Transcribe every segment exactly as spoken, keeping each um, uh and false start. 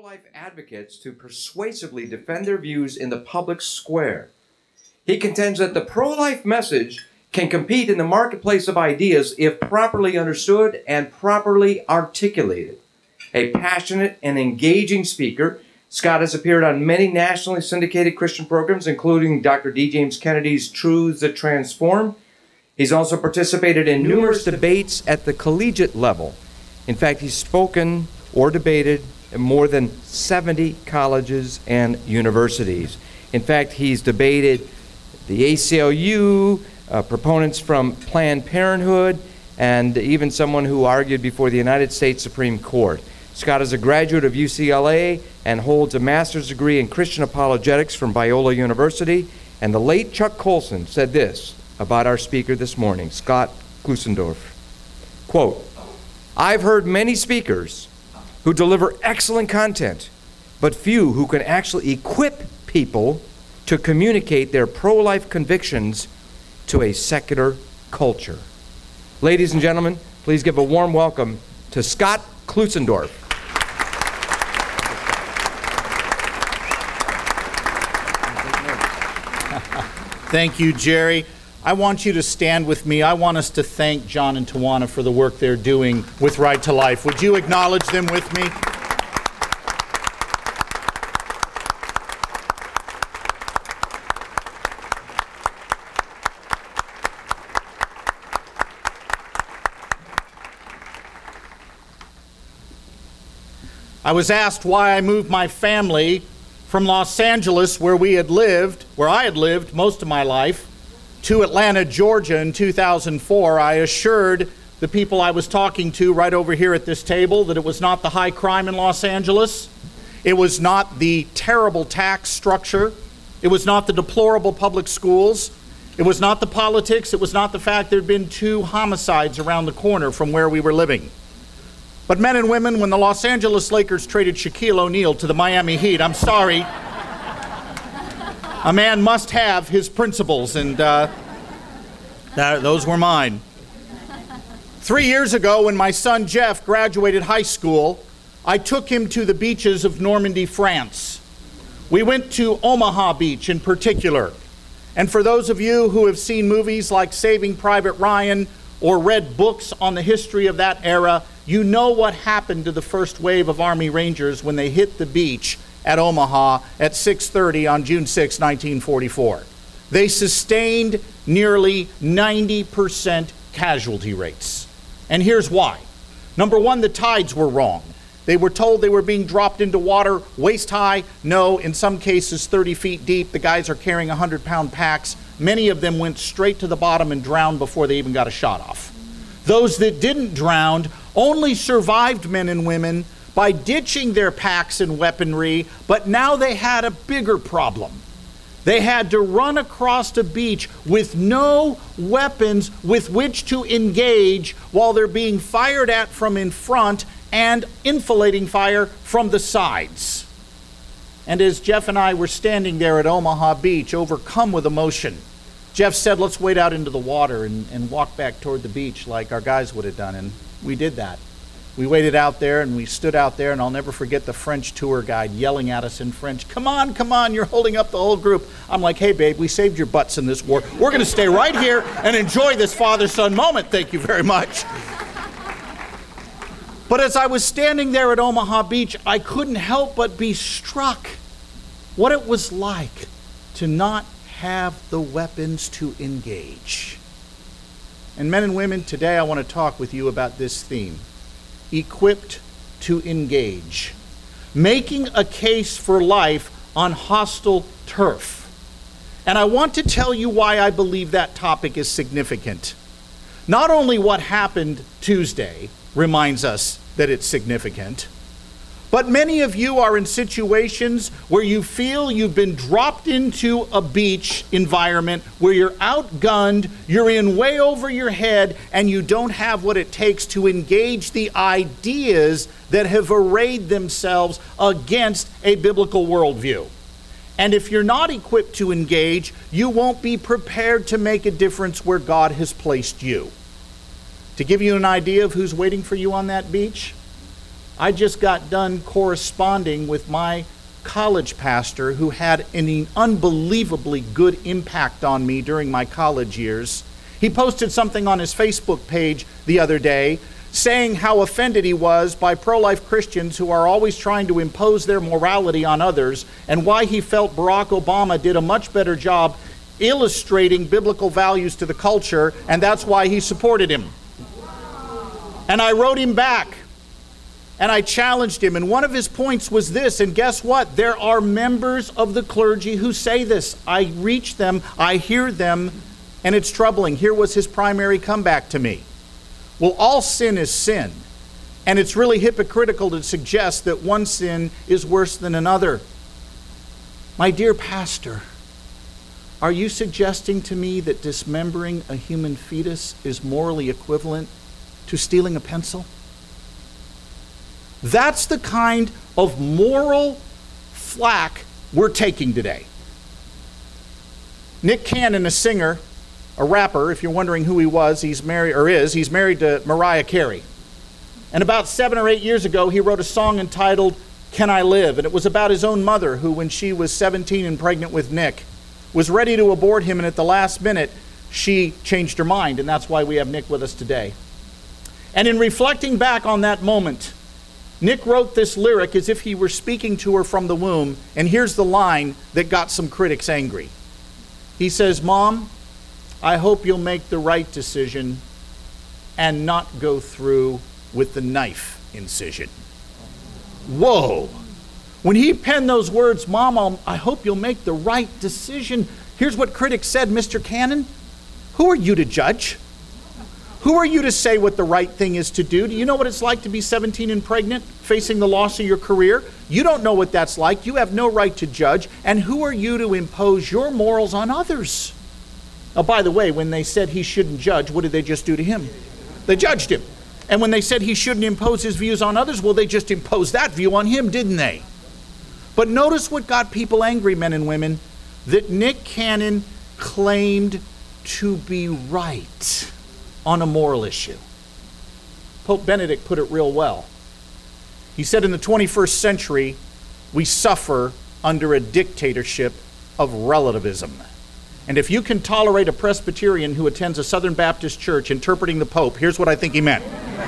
pro-life advocates to persuasively defend their views in the public square. He contends that the pro-life message can compete in the marketplace of ideas if properly understood and properly articulated. A passionate and engaging speaker, Scott has appeared on many nationally syndicated Christian programs, including Doctor D. James Kennedy's Truths That Transform. He's also participated in numerous debates at the collegiate level. In fact, he's spoken or debated at more than seventy colleges and universities. In fact, he's debated the A C L U, uh, proponents from Planned Parenthood, and even someone who argued before the United States Supreme Court. Scott is a graduate of U C L A and holds a master's degree in Christian apologetics from Biola University. And the late Chuck Colson said this about our speaker this morning, Scott Klusendorf. Quote, "I've heard many speakers who deliver excellent content, but few who can actually equip people to communicate their pro-life convictions to a secular culture." Ladies and gentlemen, please give a warm welcome to Scott Klusendorf. Thank you, Jerry. I want you to stand with me. I want us to thank John and Tawana for the work they're doing with Right to Life. Would you acknowledge them with me? I was asked why I moved my family from Los Angeles, where we had lived, where I had lived most of my life, to Atlanta, Georgia in two thousand four. I assured the people I was talking to right over here at this table that it was not the high crime in Los Angeles. It was not the terrible tax structure. It was not the deplorable public schools. It was not the politics. It was not the fact there had been two homicides around the corner from where we were living. But men and women, when the Los Angeles Lakers traded Shaquille O'Neal to the Miami Heat, I'm sorry, a man must have his principles, and uh, that, those were mine. Three years ago, when my son Jeff graduated high school, I took him to the beaches of Normandy, France. We went to Omaha Beach in particular. And for those of you who have seen movies like Saving Private Ryan or read books on the history of that era, you know what happened to the first wave of Army Rangers when they hit the beach at Omaha at six thirty on June sixth, nineteen forty-four. They sustained nearly ninety percent casualty rates. And here's why. Number one, the tides were wrong. They were told they were being dropped into water waist high. No, in some cases thirty feet deep. The guys are carrying one hundred pound packs. Many of them went straight to the bottom and drowned before they even got a shot off. Those that didn't drown only survived, men and women, by ditching their packs and weaponry, but now they had a bigger problem. They had to run across a beach with no weapons with which to engage while they're being fired at from in front and enfilading fire from the sides. And as Jeff and I were standing there at Omaha Beach, overcome with emotion, Jeff said, "Let's wade out into the water and, and walk back toward the beach like our guys would have done." And we did that. We waited out there and we stood out there, and I'll never forget the French tour guide yelling at us in French, "Come on, come on, you're holding up the whole group." I'm like, "Hey babe, we saved your butts in this war. We're gonna stay right here and enjoy this father-son moment. Thank you very much." But as I was standing there at Omaha Beach, I couldn't help but be struck what it was like to not have the weapons to engage. And men and women, today I want to talk with you about this theme. Equipped to engage. Making a case for life on hostile turf. And I want to tell you why I believe that topic is significant. Not only what happened Tuesday reminds us that it's significant, but many of you are in situations where you feel you've been dropped into a beach environment where you're outgunned, you're in way over your head, and you don't have what it takes to engage the ideas that have arrayed themselves against a biblical worldview. And if you're not equipped to engage, you won't be prepared to make a difference where God has placed you. To give you an idea of who's waiting for you on that beach, I just got done corresponding with my college pastor who had an unbelievably good impact on me during my college years. He posted something on his Facebook page the other day saying how offended he was by pro-life Christians who are always trying to impose their morality on others, and why he felt Barack Obama did a much better job illustrating biblical values to the culture, and that's why he supported him. And I wrote him back, and I challenged him, and one of his points was this, and guess what? There are members of the clergy who say this. I reach them, I hear them, and it's troubling. Here was his primary comeback to me. Well, all sin is sin, and it's really hypocritical to suggest that one sin is worse than another. My dear pastor, are you suggesting to me that dismembering a human fetus is morally equivalent to stealing a pencil? That's the kind of moral flack we're taking today. Nick Cannon, a singer, a rapper, if you're wondering who he was, he's married, or is, he's married to Mariah Carey. And about seven or eight years ago, he wrote a song entitled, Can I Live? And it was about his own mother, who when she was seventeen and pregnant with Nick, was ready to abort him, and at the last minute, she changed her mind, and that's why we have Nick with us today. And in reflecting back on that moment, Nick wrote this lyric as if he were speaking to her from the womb, and here's the line that got some critics angry. He says, Mom, I hope you'll make the right decision and not go through with the knife incision. Whoa. When he penned those words, Mom, I'll, I hope you'll make the right decision. Here's what critics said, Mister Cannon, who are you to judge? Who are you to say what the right thing is to do? Do you know what it's like to be seventeen and pregnant, facing the loss of your career? You don't know what that's like. You have no right to judge. And who are you to impose your morals on others? Oh, by the way, when they said he shouldn't judge, what did they just do to him? They judged him. And when they said he shouldn't impose his views on others, well, they just imposed that view on him, didn't they? But notice what got people angry, men and women, that Nick Cannon claimed to be right on a moral issue. Pope Benedict put it real well. He said in the twenty-first century, we suffer under a dictatorship of relativism. And if you can tolerate a Presbyterian who attends a Southern Baptist church interpreting the Pope, here's what I think he meant.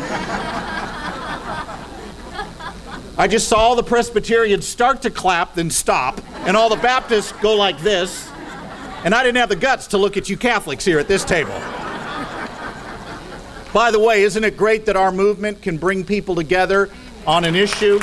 I just saw all the Presbyterians start to clap, then stop, and all the Baptists go like this, and I didn't have the guts to look at you Catholics here at this table. By the way, isn't it great that our movement can bring people together on an issue?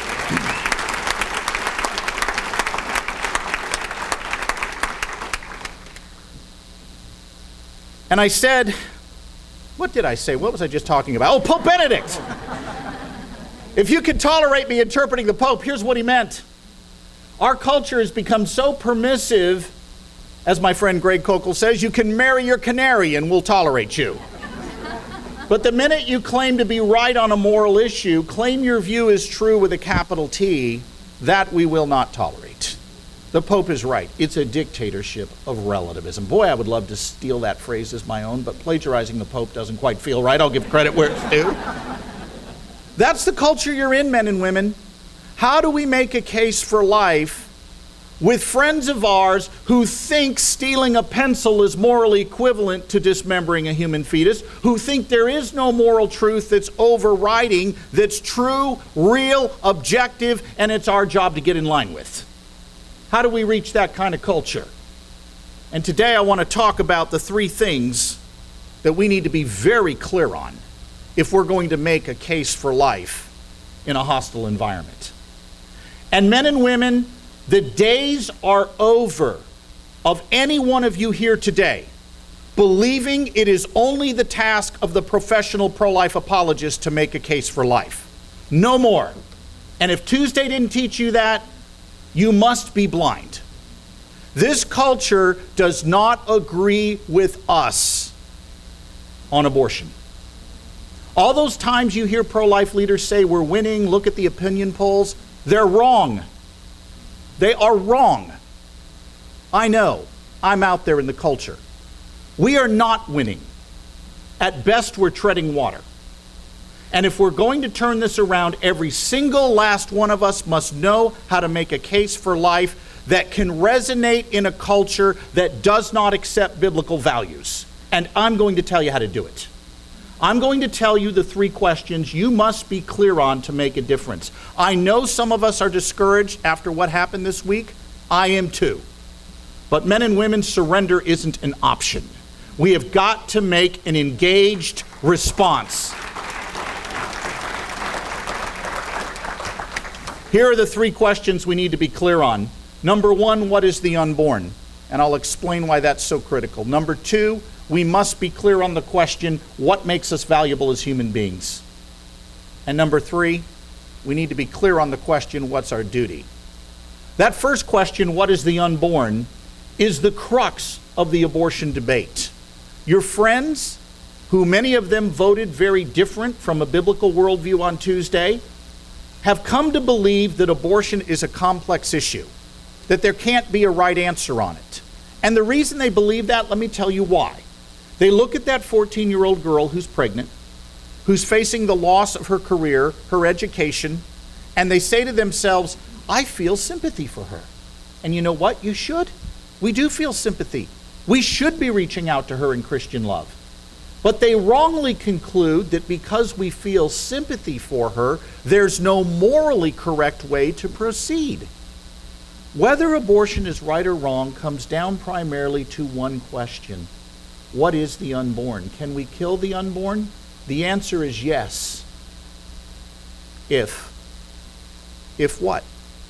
And I said, what did I say? What was I just talking about? Oh, Pope Benedict! If you can tolerate me interpreting the Pope, here's what he meant. Our culture has become so permissive, as my friend Greg Kokel says, you can marry your canary and we'll tolerate you. But the minute you claim to be right on a moral issue, claim your view is true with a capital T, that we will not tolerate. The Pope is right. It's a dictatorship of relativism. Boy, I would love to steal that phrase as my own, but plagiarizing the Pope doesn't quite feel right. I'll give credit where it's due. That's the culture you're in, men and women. How do we make a case for life with friends of ours who think stealing a pencil is morally equivalent to dismembering a human fetus, who think there is no moral truth that's overriding, that's true, real, objective, and it's our job to get in line with? How do we reach that kind of culture? And today I want to talk about the three things that we need to be very clear on if we're going to make a case for life in a hostile environment. And men and women, the days are over of any one of you here today believing it is only the task of the professional pro-life apologist to make a case for life. No more. And if Tuesday didn't teach you that, you must be blind. This culture does not agree with us on abortion. All those times you hear pro-life leaders say we're winning, look at the opinion polls, they're wrong. They are wrong. I know. I'm out there in the culture. We are not winning. At best, we're treading water. And if we're going to turn this around, every single last one of us must know how to make a case for life that can resonate in a culture that does not accept biblical values. And I'm going to tell you how to do it. I'm going to tell you the three questions you must be clear on to make a difference. I know some of us are discouraged after what happened this week. I am too. But men and women, surrender isn't an option. We have got to make an engaged response. Here are the three questions we need to be clear on. Number one, what is the unborn? And I'll explain why that's so critical. Number two, we must be clear on the question, what makes us valuable as human beings? And number three, we need to be clear on the question, what's our duty? That first question, what is the unborn, is the crux of the abortion debate. Your friends, who many of them voted very different from a biblical worldview on Tuesday, have come to believe that abortion is a complex issue, that there can't be a right answer on it. And the reason they believe that, let me tell you why. They look at that fourteen-year-old girl who's pregnant, who's facing the loss of her career, her education, and they say to themselves, I feel sympathy for her. And you know what? You should. We do feel sympathy. We should be reaching out to her in Christian love. But they wrongly conclude that because we feel sympathy for her, there's no morally correct way to proceed. Whether abortion is right or wrong comes down primarily to one question. What is the unborn? Can we kill the unborn? The answer is yes. If. If what?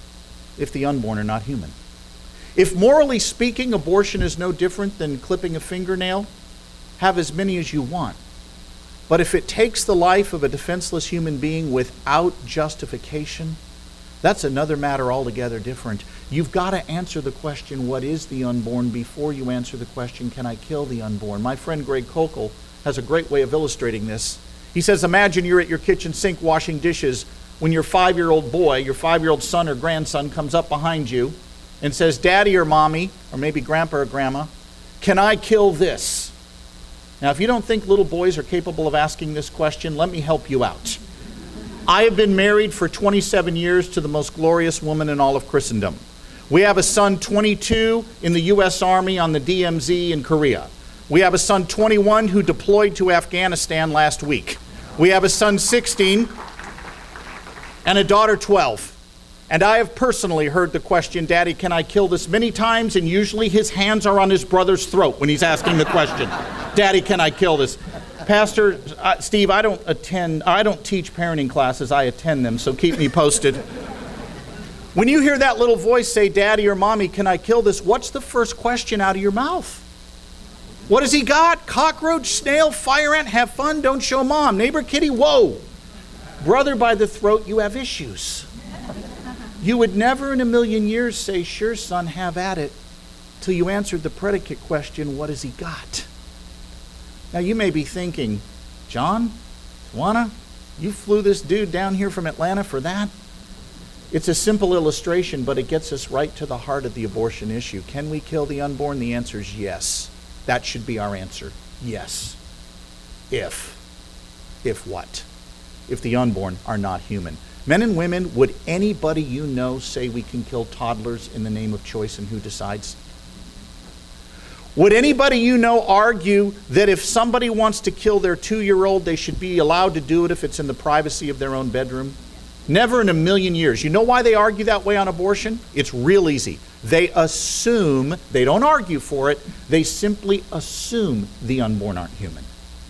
If the unborn are not human. If morally speaking, abortion is no different than clipping a fingernail, have as many as you want. But if it takes the life of a defenseless human being without justification, that's another matter altogether different. You've got to answer the question, what is the unborn, before you answer the question, can I kill the unborn? My friend Greg Kokel has a great way of illustrating this. He says, imagine you're at your kitchen sink washing dishes when your five-year-old boy, your five-year-old son or grandson comes up behind you and says, Daddy or Mommy, or maybe Grandpa or Grandma, can I kill this? Now, if you don't think little boys are capable of asking this question, let me help you out. I have been married for twenty-seven years to the most glorious woman in all of Christendom. We have a son twenty-two in the U S Army on the D M Z in Korea. We have a son twenty-one who deployed to Afghanistan last week. We have a son sixteen and a daughter twelve. And I have personally heard the question, Daddy, can I kill this, many times, and usually his hands are on his brother's throat when he's asking the question. Daddy, can I kill this? Pastor uh, Steve, I don't attend, I don't teach parenting classes, I attend them, so keep me posted. When you hear that little voice say, Daddy or Mommy, can I kill this? What's the first question out of your mouth? What has he got? Cockroach, snail, fire ant, have fun, don't show Mom. Neighbor kitty, whoa. Brother by the throat, you have issues. You would never in a million years say, sure, son, have at it, till you answered the predicate question, what has he got? Now, you may be thinking, John, Juana, you flew this dude down here from Atlanta for that? It's a simple illustration, but it gets us right to the heart of the abortion issue. Can we kill the unborn? The answer is yes. That should be our answer. Yes. If. If what? If the unborn are not human. Men and women, would anybody you know say we can kill toddlers in the name of choice and who decides? Would anybody you know argue that if somebody wants to kill their two-year-old, they should be allowed to do it if it's in the privacy of their own bedroom? Never in a million years. You know why they argue that way on abortion? It's real easy. They assume, they don't argue for it, they simply assume the unborn aren't human.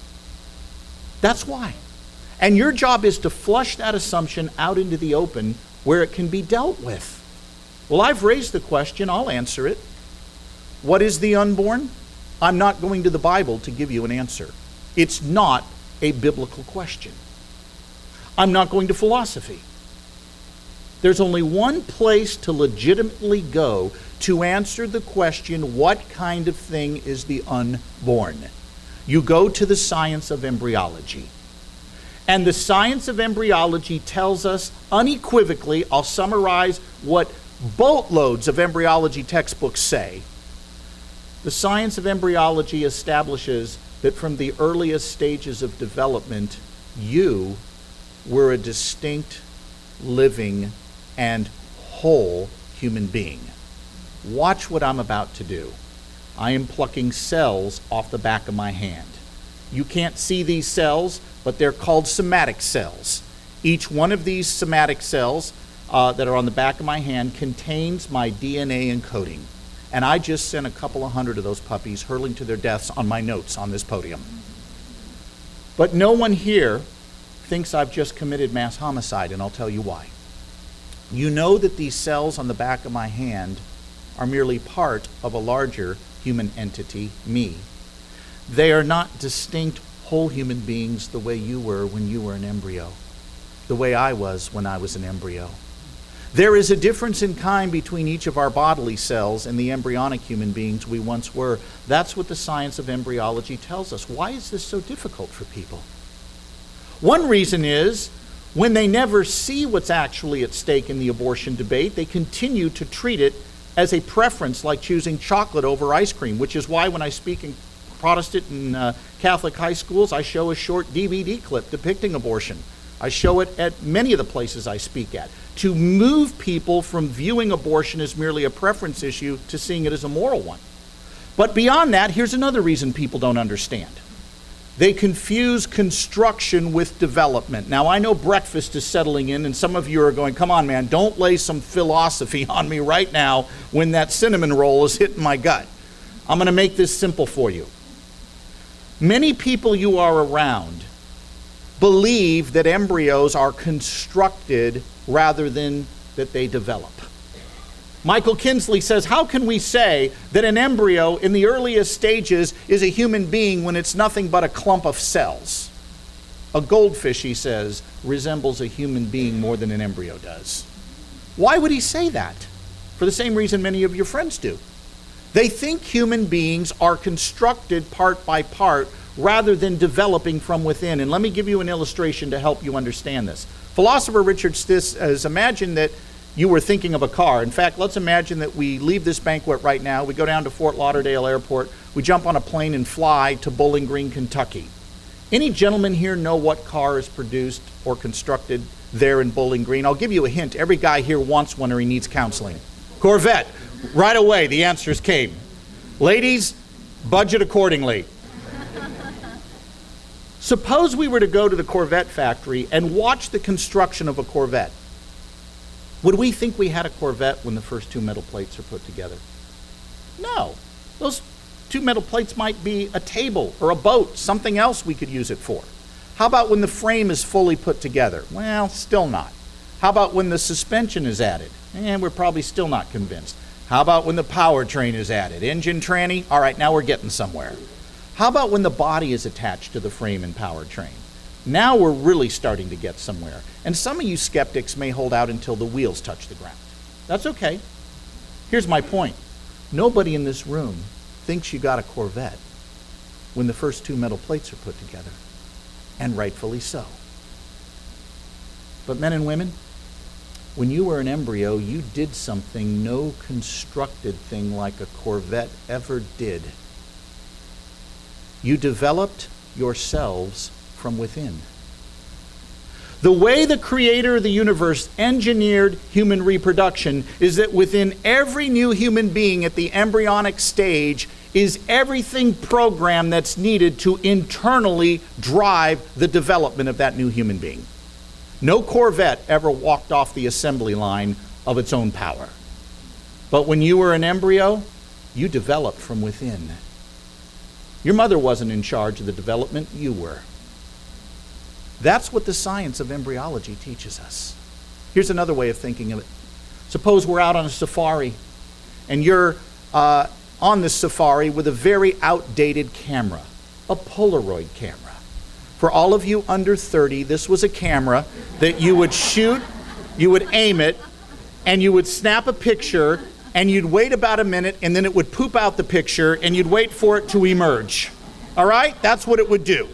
That's why. And your job is to flush that assumption out into the open where it can be dealt with. Well, I've raised the question, I'll answer it. What is the unborn? I'm not going to the Bible to give you an answer. It's not a biblical question. I'm not going to philosophy. There's only one place to legitimately go to answer the question, what kind of thing is the unborn? You go to the science of embryology. And the science of embryology tells us unequivocally, I'll summarize what boatloads of embryology textbooks say. The science of embryology establishes that from the earliest stages of development, you we're a distinct, living, and whole human being. Watch what I'm about to do. I am plucking cells off the back of my hand. You can't see these cells, but they're called somatic cells. Each one of these somatic cells uh, that are on the back of my hand contains my D N A encoding. And I just sent a couple of hundred of those puppies hurling to their deaths on my notes on this podium. But no one here thinks I've just committed mass homicide, and I'll tell you why. You know that these cells on the back of my hand are merely part of a larger human entity, me. They are not distinct whole human beings the way you were when you were an embryo, the way I was when I was an embryo. There is a difference in kind between each of our bodily cells and the embryonic human beings we once were. That's what the science of embryology tells us. Why is this so difficult for people? One reason is when they never see what's actually at stake in the abortion debate, they continue to treat it as a preference, like choosing chocolate over ice cream, which is why when I speak in Protestant and uh, Catholic high schools, I show a short D V D clip depicting abortion. I show it at many of the places I speak at, to move people from viewing abortion as merely a preference issue to seeing it as a moral one. But beyond that, here's another reason people don't understand. They confuse construction with development. Now, I know breakfast is settling in, and some of you are going, come on, man, don't lay some philosophy on me right now when that cinnamon roll is hitting my gut. I'm going to make this simple for you. Many people you are around believe that embryos are constructed rather than that they develop. Michael Kinsley says, how can we say that an embryo in the earliest stages is a human being when it's nothing but a clump of cells? A goldfish, he says, resembles a human being more than an embryo does. Why would he say that? For the same reason many of your friends do. They think human beings are constructed part by part rather than developing from within. And let me give you an illustration to help you understand this. Philosopher Richard Stith has imagined that you were thinking of a car. In fact, let's imagine that we leave this banquet right now, we go down to Fort Lauderdale Airport, we jump on a plane and fly to Bowling Green, Kentucky. Any gentleman here know what car is produced or constructed there in Bowling Green? I'll give you a hint. Every guy here wants one or he needs counseling. Corvette. Right away, the answers came. Ladies, budget accordingly. Suppose we were to go to the Corvette factory and watch the construction of a Corvette. Would we think we had a Corvette when the first two metal plates are put together? No. Those two metal plates might be a table or a boat, something else we could use it for. How about when the frame is fully put together? Well, still not. How about when the suspension is added? And we're probably still not convinced. How about when the powertrain is added? Engine tranny? All right, now we're getting somewhere. How about when the body is attached to the frame and powertrain? Now we're really starting to get somewhere. And some of you skeptics may hold out until the wheels touch the ground. That's okay. Here's my point. Nobody in this room thinks you got a Corvette when the first two metal plates are put together. And rightfully so. But men and women, when you were an embryo, you did something no constructed thing like a Corvette ever did. You developed yourselves from within. The way the creator of the universe engineered human reproduction is that within every new human being at the embryonic stage is everything programmed that's needed to internally drive the development of that new human being. No Corvette ever walked off the assembly line of its own power. But when you were an embryo, you developed from within. Your mother wasn't in charge of the development, you were. That's what the science of embryology teaches us. Here's another way of thinking of it. Suppose we're out on a safari, and you're uh, on this safari with a very outdated camera, a Polaroid camera. For all of you under thirty, this was a camera that you would shoot, you would aim it, and you would snap a picture, and you'd wait about a minute, and then it would poop out the picture, and you'd wait for it to emerge. All right? That's what it would do.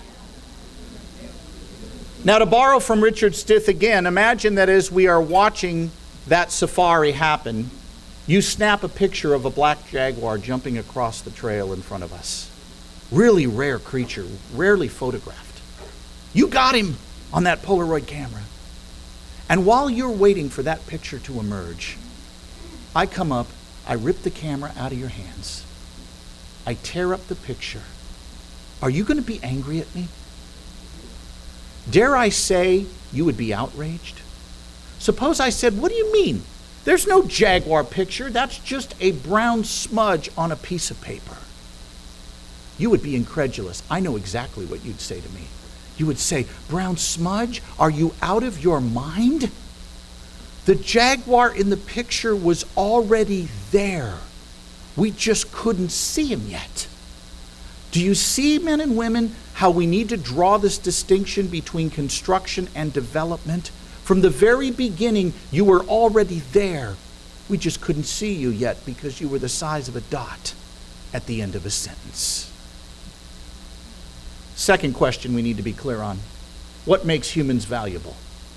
Now, to borrow from Richard Stith again, imagine that as we are watching that safari happen, you snap a picture of a black jaguar jumping across the trail in front of us. Really rare creature, rarely photographed. You got him. on that Polaroid camera. And while you're waiting for that picture to emerge, I come up, I rip the camera out of your hands. I tear up the picture. Are you going to be angry at me? Dare I say you would be outraged? Suppose I said, what do you mean? There's no Jaguar picture. That's just a brown smudge on a piece of paper. You would be incredulous. I know exactly what you'd say to me. You would say, brown smudge? Are you out of your mind? The Jaguar in the picture was already there. We just couldn't see him yet. Do you see, men and women, how we need to draw this distinction between construction and development? From the very beginning, you were already there. We just couldn't see you yet because you were the size of a dot at the end of a sentence. Second question we need to be clear on. What makes humans valuable?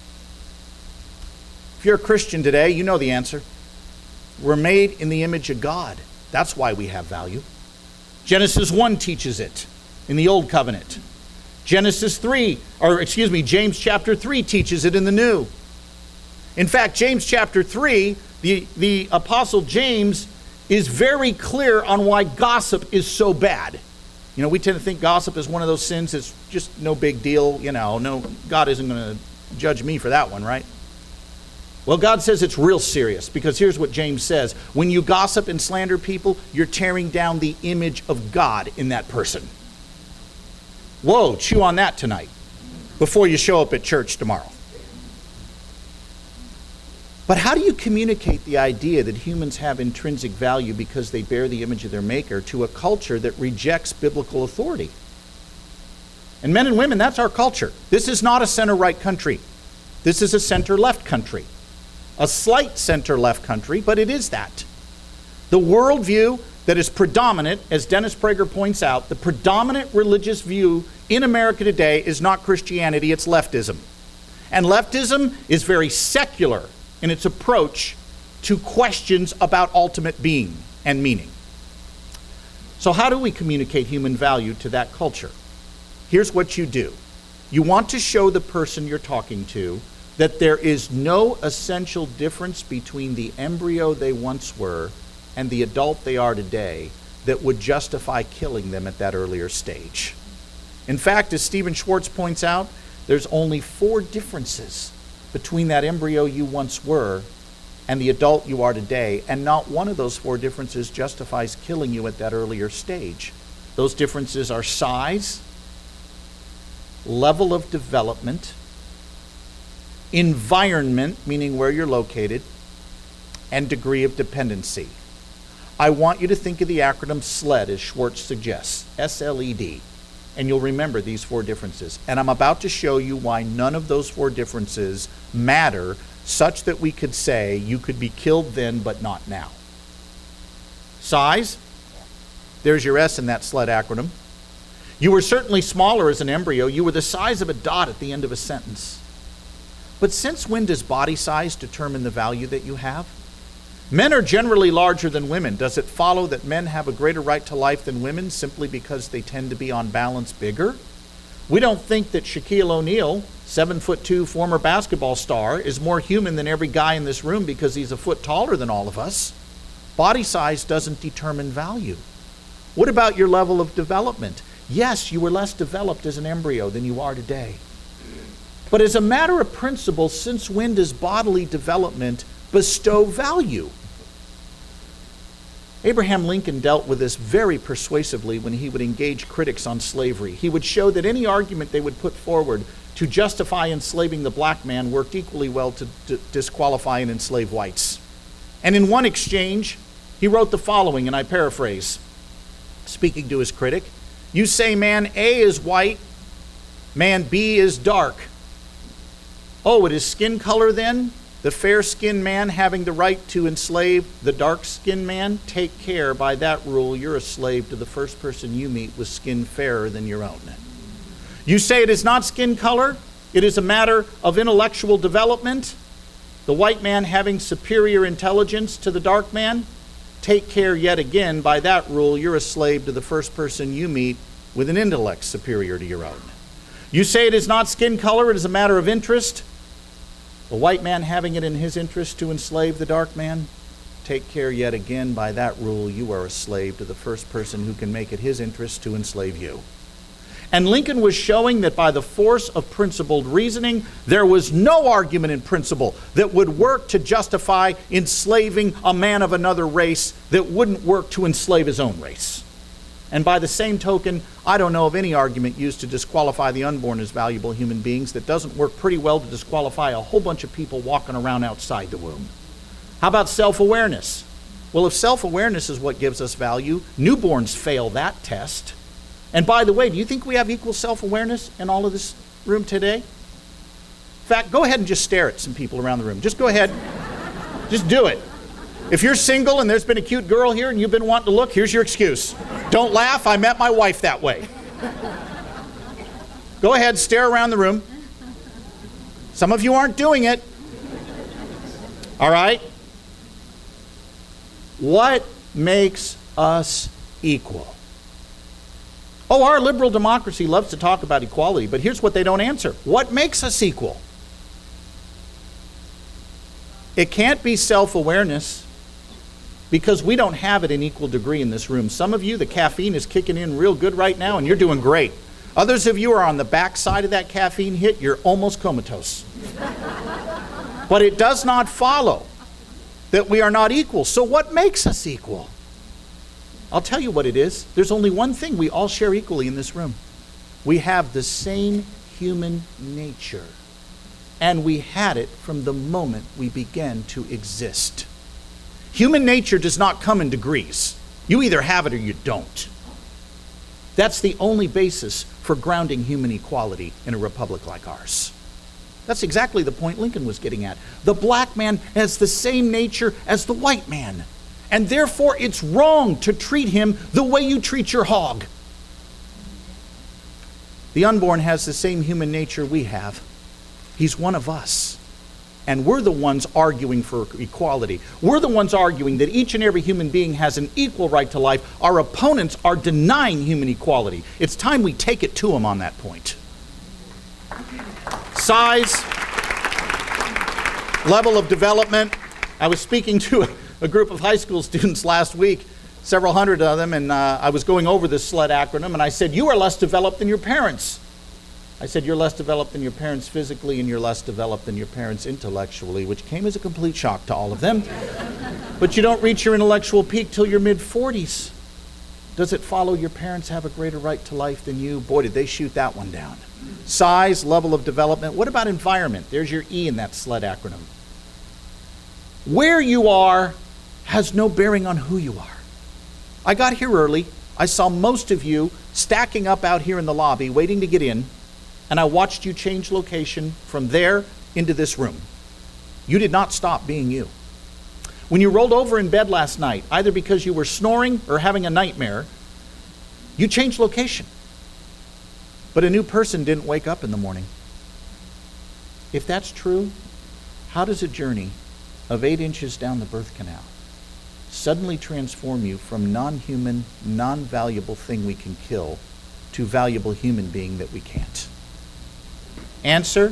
If you're a Christian today, you know the answer. We're made in the image of God. That's why we have value. Genesis one teaches it in the Old Covenant. Genesis three, or excuse me, James chapter three teaches it in the New. In fact, James chapter three, the, the Apostle James is very clear on why gossip is so bad. You know, we tend to think gossip is one of those sins that's just no big deal. You know, no, God isn't going to judge me for that one, right? Well, God says it's real serious, because here's what James says. When you gossip and slander people, you're tearing down the image of God in that person. Whoa, chew on that tonight before you show up at church tomorrow. But how do you communicate the idea that humans have intrinsic value because they bear the image of their maker to a culture that rejects biblical authority? And men and women, that's our culture. This is not a center-right country. This is a center-left country. A slight center-left country, but it is that. The worldview that is predominant, as Dennis Prager points out, the predominant religious view in America today is not Christianity, it's leftism. And leftism is very secular in its approach to questions about ultimate being and meaning. So how do we communicate human value to that culture? Here's what you do. You want to show the person you're talking to that there is no essential difference between the embryo they once were and the adult they are today that would justify killing them at that earlier stage. In fact, as Stephen Schwartz points out, there's only four differences between that embryo you once were and the adult you are today, and not one of those four differences justifies killing you at that earlier stage. Those differences are size, level of development, environment, meaning where you're located, and degree of dependency. I want you to think of the acronym SLED, as Schwartz suggests, S L E D, and you'll remember these four differences. And I'm about to show you why none of those four differences matter such that we could say you could be killed then but not now. Size, there's your S in that SLED acronym. You were certainly smaller as an embryo. You were the size of a dot at the end of a sentence. But since when does body size determine the value that you have? Men are generally larger than women. Does it follow that men have a greater right to life than women simply because they tend to be on balance bigger? We don't think that Shaquille O'Neal, seven foot two former basketball star, is more human than every guy in this room because he's a foot taller than all of us. Body size doesn't determine value. What about your level of development? Yes, you were less developed as an embryo than you are today. But as a matter of principle, since when does bodily development bestow value? Abraham Lincoln dealt with this very persuasively when he would engage critics on slavery. He would show that any argument they would put forward to justify enslaving the black man worked equally well to d- disqualify and enslave whites. And in one exchange, he wrote the following, and I paraphrase, speaking to his critic, "You say man A is white, man B is dark. Oh, it is skin color then? The fair-skinned man having the right to enslave the dark-skinned man? Take care, by that rule, you're a slave to the first person you meet with skin fairer than your own. You say it is not skin color, it is a matter of intellectual development, the white man having superior intelligence to the dark man? Take care yet again, by that rule, you're a slave to the first person you meet with an intellect superior to your own. You say it is not skin color, it is a matter of interest. The white man having it in his interest to enslave the dark man. Take care yet again, by that rule you are a slave to the first person who can make it his interest to enslave you. And Lincoln was showing that by the force of principled reasoning, there was no argument in principle that would work to justify enslaving a man of another race that wouldn't work to enslave his own race. And by the same token, I don't know of any argument used to disqualify the unborn as valuable human beings that doesn't work pretty well to disqualify a whole bunch of people walking around outside the womb. How about self-awareness? Well, if self-awareness is what gives us value, newborns fail that test. And by the way, do you think we have equal self-awareness in all of this room today? In fact, go ahead and just stare at some people around the room. Just go ahead. Just do it. If you're single and there's been a cute girl here and you've been wanting to look, here's your excuse. Don't laugh, I met my wife that way. Go ahead, stare around the room. Some of you aren't doing it. All right? What makes us equal? Oh, our liberal democracy loves to talk about equality, but here's what they don't answer. What makes us equal? It can't be self-awareness, because we don't have it in equal degree in this room. Some of you, the caffeine is kicking in real good right now, and you're doing great. Others of you are on the back side of that caffeine hit. You're almost comatose. But it does not follow that we are not equal. So what makes us equal? I'll tell you what it is. There's only one thing we all share equally in this room. We have the same human nature. And we had it from the moment we began to exist. Human nature does not come in degrees. You either have it or you don't. That's the only basis for grounding human equality in a republic like ours. That's exactly the point Lincoln was getting at. The black man has the same nature as the white man. And therefore, it's wrong to treat him the way you treat your hog. The unborn has the same human nature we have. He's one of us. And we're the ones arguing for equality. We're the ones arguing that each and every human being has an equal right to life. Our opponents are denying human equality. It's time we take it to them on that point. Size, level of development. I was speaking to a a group of high school students last week, several hundred of them, and uh, I was going over this SLED acronym, and I said, you are less developed than your parents. I said, you're less developed than your parents physically, and you're less developed than your parents intellectually, which came as a complete shock to all of them. But you don't reach your intellectual peak till your mid forties. Does it follow your parents have a greater right to life than you? Boy, did they shoot that one down. Size, level of development. What about environment? There's your E in that SLED acronym. Where you are has no bearing on who you are. I got here early. I saw most of you stacking up out here in the lobby waiting to get in, and I watched you change location from there into this room. You did not stop being you. When you rolled over in bed last night, either because you were snoring or having a nightmare, you changed location. But a new person didn't wake up in the morning. If that's true, how does a journey of eight inches down the birth canal suddenly transform you from non-human, non-valuable thing we can kill to valuable human being that we can't? Answer,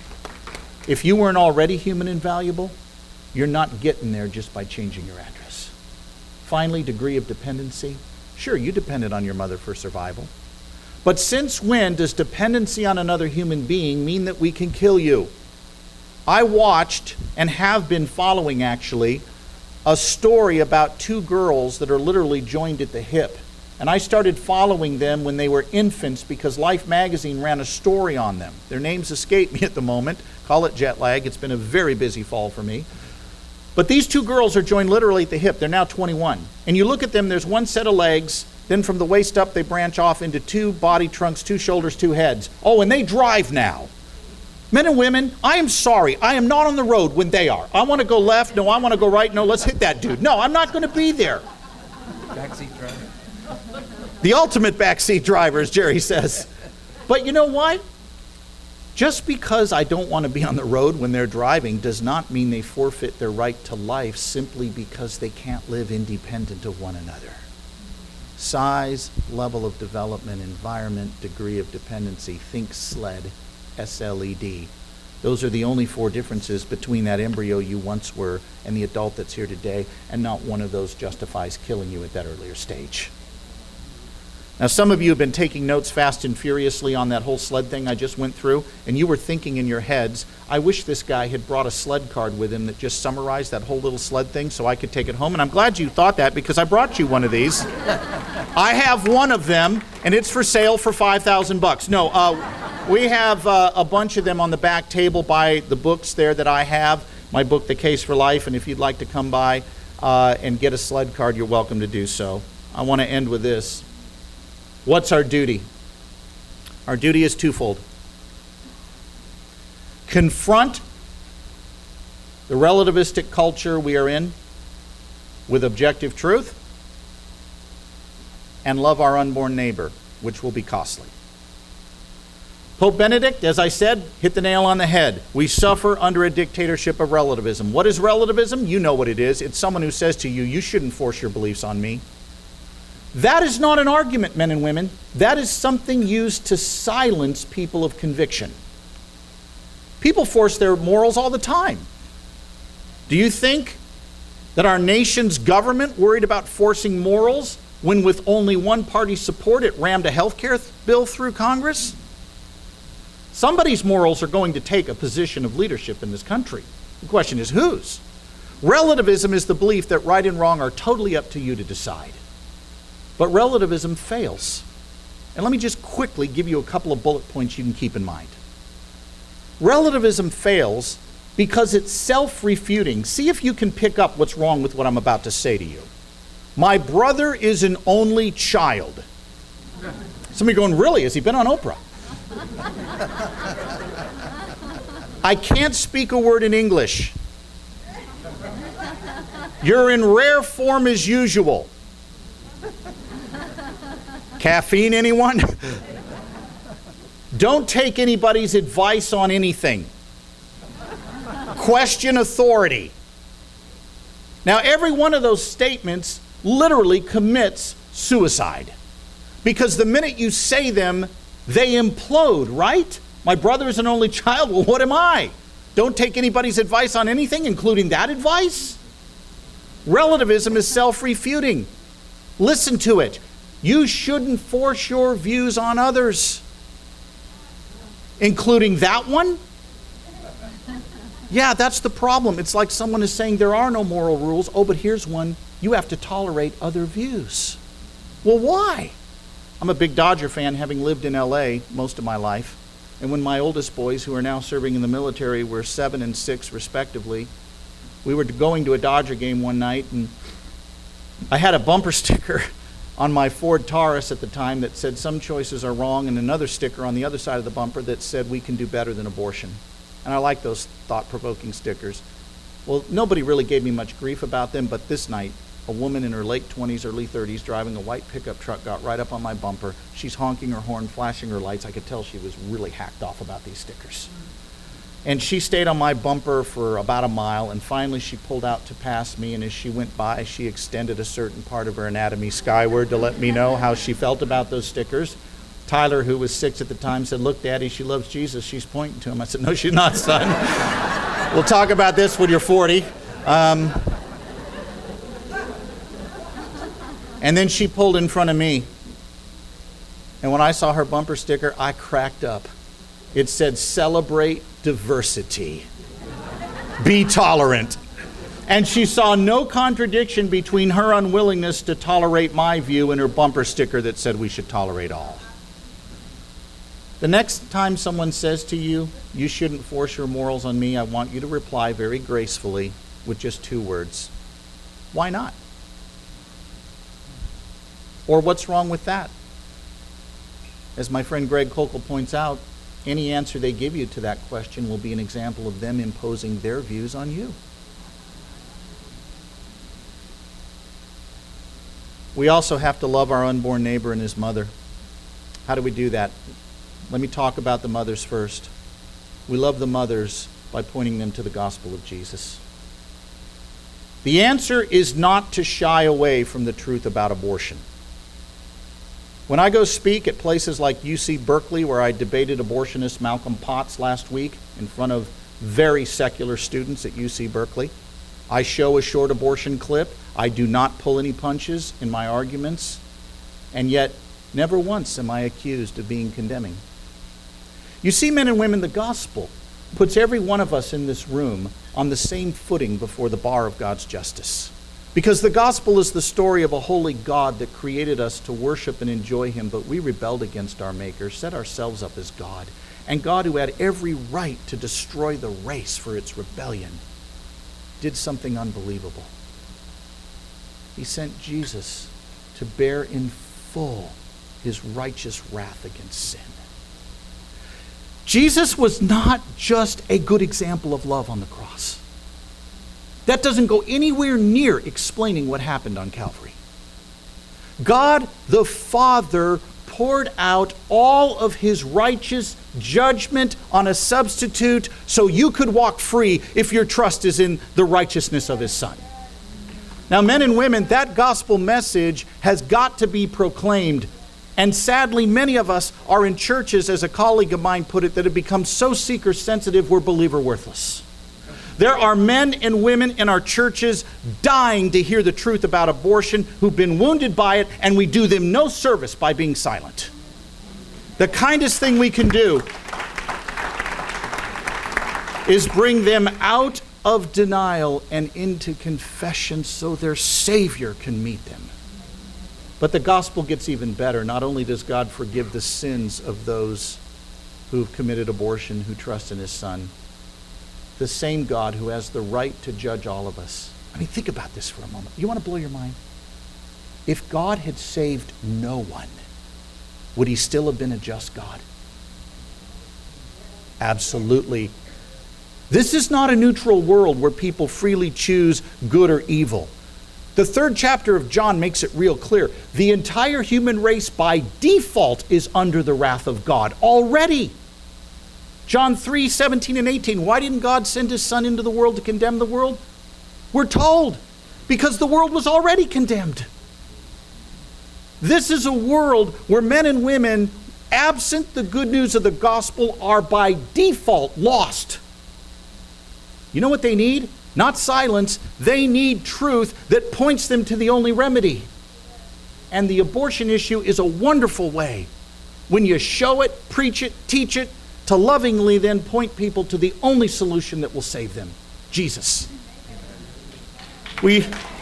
if you weren't already human and valuable, you're not getting there just by changing your address. Finally, degree of dependency. Sure, you depended on your mother for survival. But since when does dependency on another human being mean that we can kill you? I watched, and have been following actually, a story about two girls that are literally joined at the hip. And I started following them when they were infants because Life magazine ran a story on them. Their names escape me at the moment. Call it jet lag. It's been a very busy fall for me. But these two girls are joined literally at the hip. They're now twenty-one. And you look at them, there's one set of legs. Then from the waist up, they branch off into two body trunks, two shoulders, two heads. Oh, and they drive now. Men and women, I am sorry. I am not on the road when they are. I want to go left. No, I want to go right. No, let's hit that dude. No, I'm not going to be there. Backseat driver. The ultimate backseat driver, as Jerry says. But you know what? Just because I don't want to be on the road when they're driving does not mean they forfeit their right to life simply because they can't live independent of one another. Size, level of development, environment, degree of dependency. Think SLED, S L E D. Those are the only four differences between that embryo you once were and the adult that's here today, and not one of those justifies killing you at that earlier stage. Now, some of you have been taking notes fast and furiously on that whole SLED thing I just went through, and you were thinking in your heads, I wish this guy had brought a SLED card with him that just summarized that whole little SLED thing so I could take it home. And I'm glad you thought that, because I brought you one of these. I have one of them, and it's for sale for five thousand bucks. No, uh, we have uh, a bunch of them on the back table by the books there that I have, my book, The Case for Life, and if you'd like to come by uh, and get a SLED card, you're welcome to do so. I want to end with this. What's our duty? Our duty is twofold. Confront the relativistic culture we are in with objective truth, and love our unborn neighbor, which will be costly. Pope Benedict, as I said, hit the nail on the head. We suffer under a dictatorship of relativism. What is relativism? You know what it is. It's someone who says to you, you shouldn't force your beliefs on me. That is not an argument, men and women. That is something used to silence people of conviction. People force their morals all the time. Do you think that our nation's government worried about forcing morals when with only one party's support it rammed a health care bill through Congress? Somebody's morals are going to take a position of leadership in this country. The question is whose? Relativism is the belief that right and wrong are totally up to you to decide. But relativism fails. And let me just quickly give you a couple of bullet points you can keep in mind. Relativism fails because it's self-refuting. See if you can pick up what's wrong with what I'm about to say to you. My brother is an only child. Somebody going, really? Has he been on Oprah? I can't speak a word in English. You're in rare form as usual. Caffeine, anyone? Don't take anybody's advice on anything. Question authority. Now, every one of those statements literally commits suicide. Because the minute you say them, they implode, right? My brother is an only child. Well, what am I? Don't take anybody's advice on anything, including that advice? Relativism is self-refuting. Listen to it. You shouldn't force your views on others. Including that one? Yeah, that's the problem. It's like someone is saying there are no moral rules. Oh, but here's one. You have to tolerate other views. Well, why? I'm a big Dodger fan, having lived in L A most of my life. And when my oldest boys, who are now serving in the military, were seven and six respectively, we were going to a Dodger game one night, and I had a bumper sticker on my Ford Taurus at the time that said some choices are wrong, and another sticker on the other side of the bumper that said we can do better than abortion. And I like those thought-provoking stickers. Well, nobody really gave me much grief about them, but this night, a woman in her late twenties, early thirties, driving a white pickup truck got right up on my bumper. She's honking her horn, flashing her lights. I could tell she was really hacked off about these stickers. And she stayed on my bumper for about a mile, and finally she pulled out to pass me, and as she went by, she extended a certain part of her anatomy skyward to let me know how she felt about those stickers. Tyler, who was six at the time, said, "Look, Daddy, she loves Jesus. She's pointing to him." I said, "No, she's not, son." We'll talk about this when you're forty. Um, and then she pulled in front of me. And when I saw her bumper sticker, I cracked up. It said, "Celebrate diversity. Be tolerant." And she saw no contradiction between her unwillingness to tolerate my view and her bumper sticker that said we should tolerate all. The next time someone says to you, "You shouldn't force your morals on me," I want you to reply very gracefully with just two words. Why not? Or what's wrong with that? As my friend Greg Kokel points out, any answer they give you to that question will be an example of them imposing their views on you. We also have to love our unborn neighbor and his mother. How do we do that? Let me talk about the mothers first. We love the mothers by pointing them to the gospel of Jesus. The answer is not to shy away from the truth about abortion. When I go speak at places like U C Berkeley, where I debated abortionist Malcolm Potts last week in front of very secular students at U C Berkeley, I show a short abortion clip. I do not pull any punches in my arguments, and yet never once am I accused of being condemning. You see, men and women, the gospel puts every one of us in this room on the same footing before the bar of God's justice. Because the gospel is the story of a holy God that created us to worship and enjoy him, but we rebelled against our Maker, set ourselves up as God, and God, who had every right to destroy the race for its rebellion, did something unbelievable. He sent Jesus to bear in full his righteous wrath against sin. Jesus was not just a good example of love on the cross. That doesn't go anywhere near explaining what happened on Calvary. God the Father poured out all of his righteous judgment on a substitute so you could walk free if your trust is in the righteousness of his Son. Now, men and women, that gospel message has got to be proclaimed. And sadly, many of us are in churches, as a colleague of mine put it, that have become so seeker-sensitive we're believer worthless. There are men and women in our churches dying to hear the truth about abortion who've been wounded by it, and we do them no service by being silent. The kindest thing we can do is bring them out of denial and into confession so their Savior can meet them. But the gospel gets even better. Not only does God forgive the sins of those who've committed abortion, who trust in his Son, the same God who has the right to judge all of us. I mean, think about this for a moment. You want to blow your mind? If God had saved no one, would he still have been a just God? Absolutely. This is not a neutral world where people freely choose good or evil. The third chapter of John makes it real clear. The entire human race by default is under the wrath of God already. John three, seventeen and eighteen. Why didn't God send his Son into the world to condemn the world? We're told, because the world was already condemned. This is a world where men and women, absent the good news of the gospel, are by default lost. You know what they need? Not silence. They need truth that points them to the only remedy. And the abortion issue is a wonderful way, when you show it, preach it, teach it, to lovingly then point people to the only solution that will save them, Jesus. We,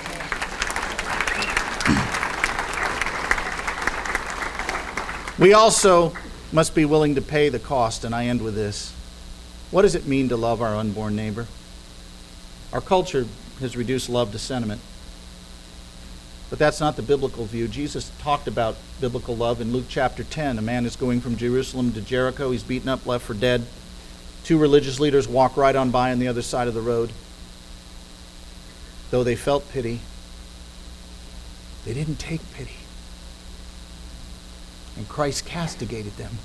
we also must be willing to pay the cost, and I end with this. What does it mean to love our unborn neighbor? Our culture has reduced love to sentiment. But that's not the biblical view. Jesus talked about biblical love in Luke chapter ten. A man is going from Jerusalem to Jericho. He's beaten up, left for dead. Two religious leaders walk right on by on the other side of the road. Though they felt pity, they didn't take pity. And Christ castigated them.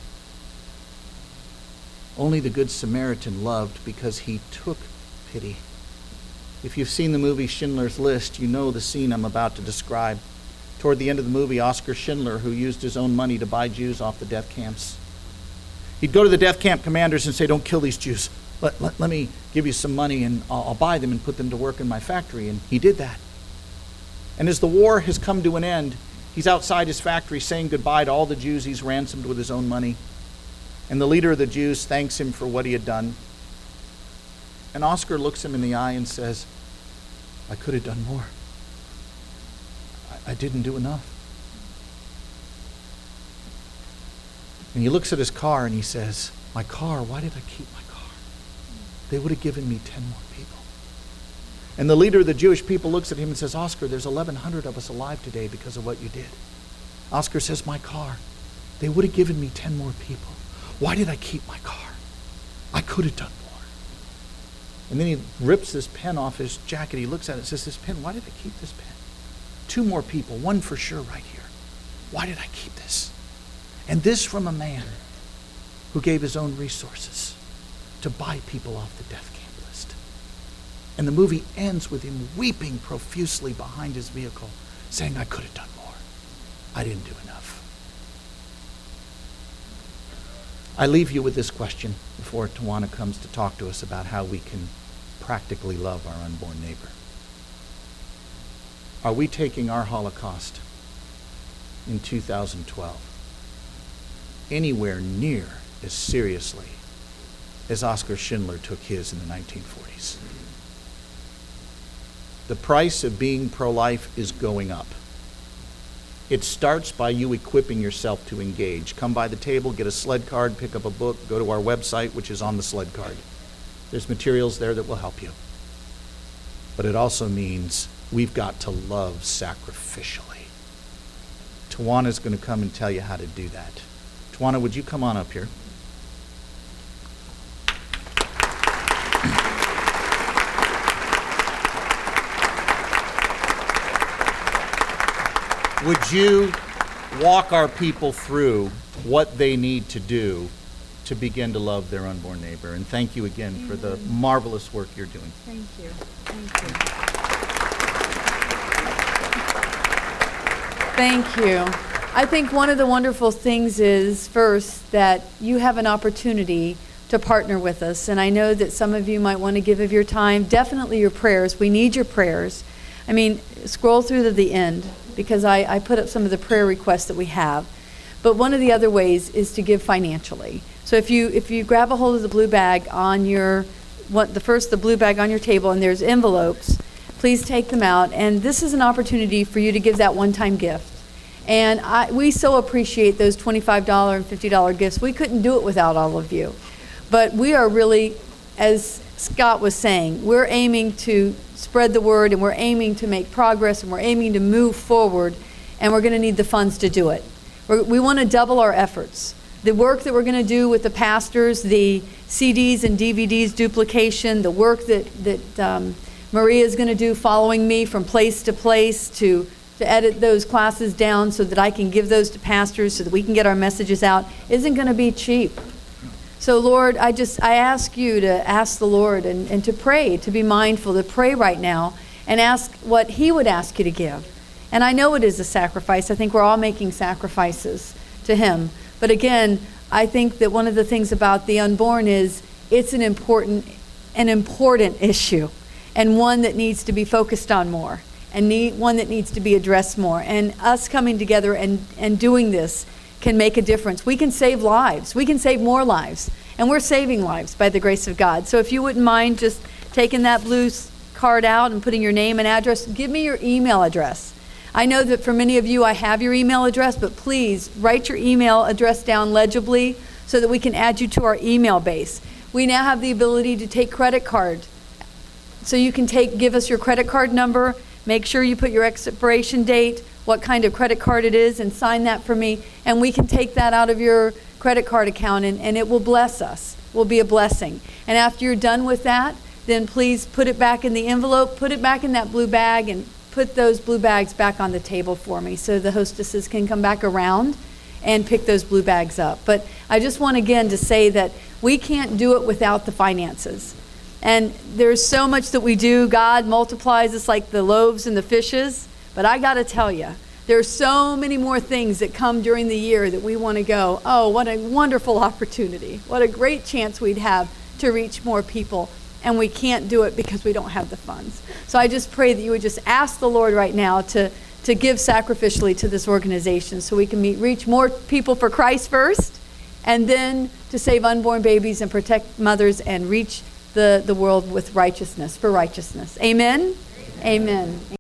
Only the Good Samaritan loved because he took pity. If you've seen the movie Schindler's List, you know the scene I'm about to describe. Toward the end of the movie, Oskar Schindler, who used his own money to buy Jews off the death camps, he'd go to the death camp commanders and say, don't kill these Jews. Let, let, let me give you some money and I'll, I'll buy them and put them to work in my factory. And he did that. And as the war has come to an end, he's outside his factory saying goodbye to all the Jews he's ransomed with his own money. And the leader of the Jews thanks him for what he had done. And Oskar looks him in the eye and says, I could have done more. I, I didn't do enough. And he looks at his car and he says, my car, why did I keep my car? They would have given me ten more people. And the leader of the Jewish people looks at him and says, Oskar, there's eleven hundred of us alive today because of what you did. Oskar says, my car, they would have given me ten more people. Why did I keep my car? I could have done more. And then he rips this pen off his jacket. He looks at it and says, this pen, why did I keep this pen? Two more people, one for sure right here. Why did I keep this? And this from a man who gave his own resources to buy people off the death camp list. And the movie ends with him weeping profusely behind his vehicle, saying, I could have done more. I didn't do enough. I leave you with this question before Tawana comes to talk to us about how we can practically love our unborn neighbor. Are we taking our Holocaust in two thousand twelve anywhere near as seriously as Oskar Schindler took his in the nineteen forties? The price of being pro-life is going up. It starts by you equipping yourself to engage. Come by the table, get a sled card, pick up a book, go to our website, which is on the sled card. There's materials there that will help you. But it also means we've got to love sacrificially. Tawana's going to come and tell you how to do that. Tawana, would you come on up here? Would you walk our people through what they need to do to begin to love their unborn neighbor? And thank you again Amen. For the marvelous work you're doing. Thank you. Thank you. Thank you. I think one of the wonderful things is, first, that you have an opportunity to partner with us. And I know that some of you might want to give of your time, definitely your prayers. We need your prayers. I mean, scroll through to the end, because I, I put up some of the prayer requests that we have. But one of the other ways is to give financially. So if you if you grab a hold of the blue bag on your, what the first the blue bag on your table, and there's envelopes, please take them out. And this is an opportunity for you to give that one-time gift. And I, we so appreciate those twenty-five dollars and fifty dollars gifts. We couldn't do it without all of you. But we are really, as Scott was saying, we're aiming to spread the word, and we're aiming to make progress, and we're aiming to move forward, and we're going to need the funds to do it. We're, we want to double our efforts. The work that we're going to do with the pastors, the C Ds and D V Ds duplication, the work that, that um, Maria is going to do following me from place to place to, to edit those classes down so that I can give those to pastors so that we can get our messages out, isn't going to be cheap. So Lord, I just, I ask you to ask the Lord and, and to pray, to be mindful, to pray right now and ask what he would ask you to give. And I know it is a sacrifice. I think we're all making sacrifices to him. But again, I think that one of the things about the unborn is it's an important, an important issue, and one that needs to be focused on more, and need, one that needs to be addressed more. And us coming together and, and doing this can make a difference. We can save lives. We can save more lives. And we're saving lives by the grace of God. So if you wouldn't mind just taking that blue card out and putting your name and address, give me your email address. I know that for many of you, I have your email address, but please write your email address down legibly so that we can add you to our email base. We now have the ability to take credit card. So you can take, give us your credit card number, make sure you put your expiration date, what kind of credit card it is, and sign that for me, and we can take that out of your credit card account, and, and it will bless us, will be a blessing. And after you're done with that, then please put it back in the envelope, put it back in that blue bag, and put those blue bags back on the table for me so the hostesses can come back around and pick those blue bags up. But I just want again to say that we can't do it without the finances. And there's so much that we do. God multiplies us like the loaves and the fishes. But I got to tell you, there's so many more things that come during the year that we want to go, oh, what a wonderful opportunity. What a great chance we'd have to reach more people. And we can't do it because we don't have the funds. So I just pray that you would just ask the Lord right now to, to give sacrificially to this organization so we can meet, reach more people for Christ first, and then to save unborn babies and protect mothers and reach the, the world with righteousness, for righteousness. Amen? Amen. Amen.